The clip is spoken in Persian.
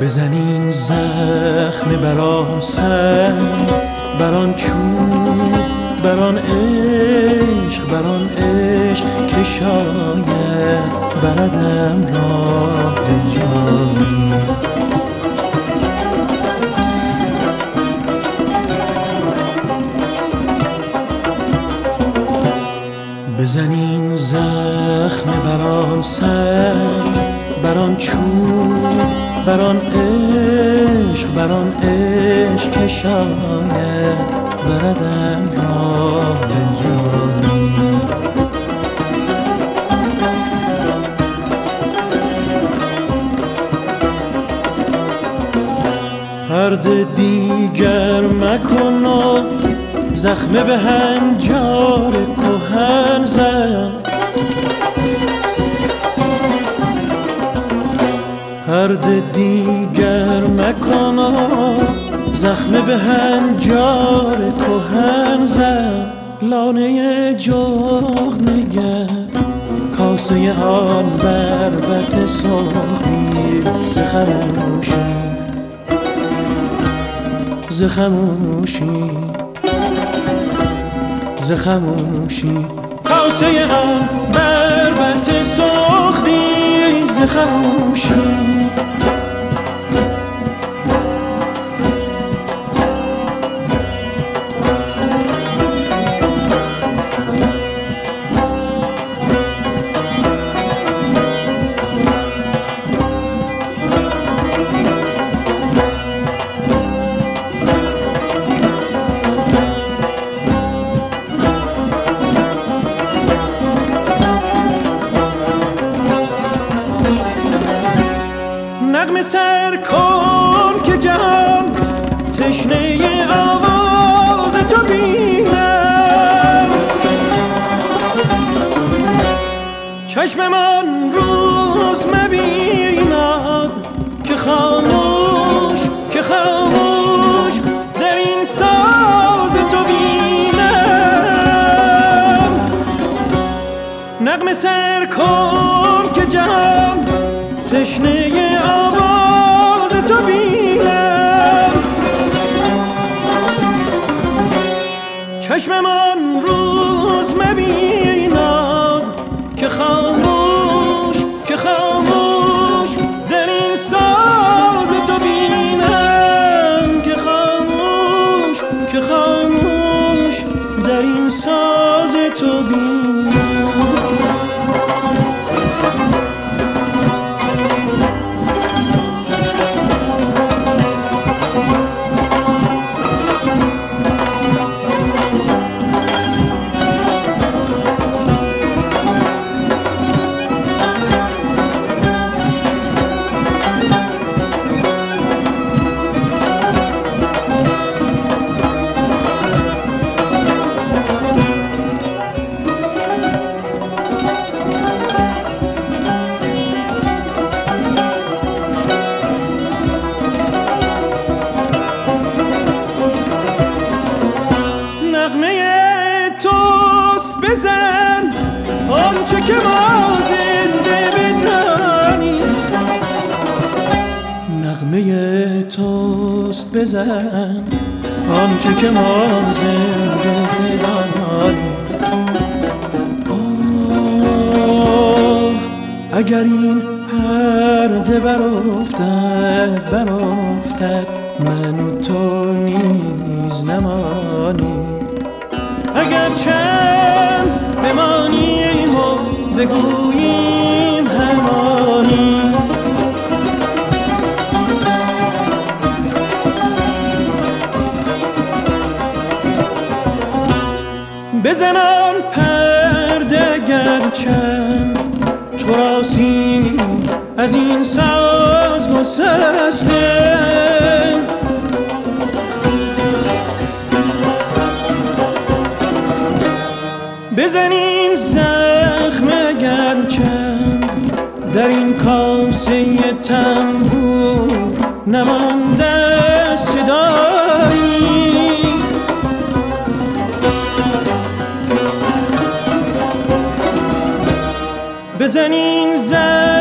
بزنین زخم بران سر، بران چوب، بران عشق، بران عشق که شاید بردم راه جایی. بزنین زخم بران سر، بران چوب، بران عشق، بران عشق که شاید بردم راه جایی. پرده دیگر مکن و زخم به هنجار کهن زن، پرده دیگر مکن و زخم به هنجار کهن زن. لانه جغد نگر کاسه آن بربط ساختی ز خموشی، ز خموشی، ز خموشی. کاسه آن بربط ساختی ز خموشی. نغمه سر کن که جهان تشنه آواز تو بینم. چشم من روز مبیند که خاموش، که خاموش در این ساز تو بینم. نغمه سر کن که جهان تشنه آواز تو بینم. چشم من روز مبیند که خاموش، که خاموش در این ساز تو بینم. که خاموش، که خاموش در این ساز تو بینم. بزن آنچه که ما زنده بدانی، نغمه توست. بزن آنچه که ما زنده بدانی. اگر این پرده برافتد، برافتد من و تو نیز نمانی. اگر چند بمانیم و بگوییم همانی. بزن آن پرده اگر چند تو را سینی از این ساز گسسته. بزن این زخم اگر چند در این کاسه تنبور نمانده صدایی. بزن این زخم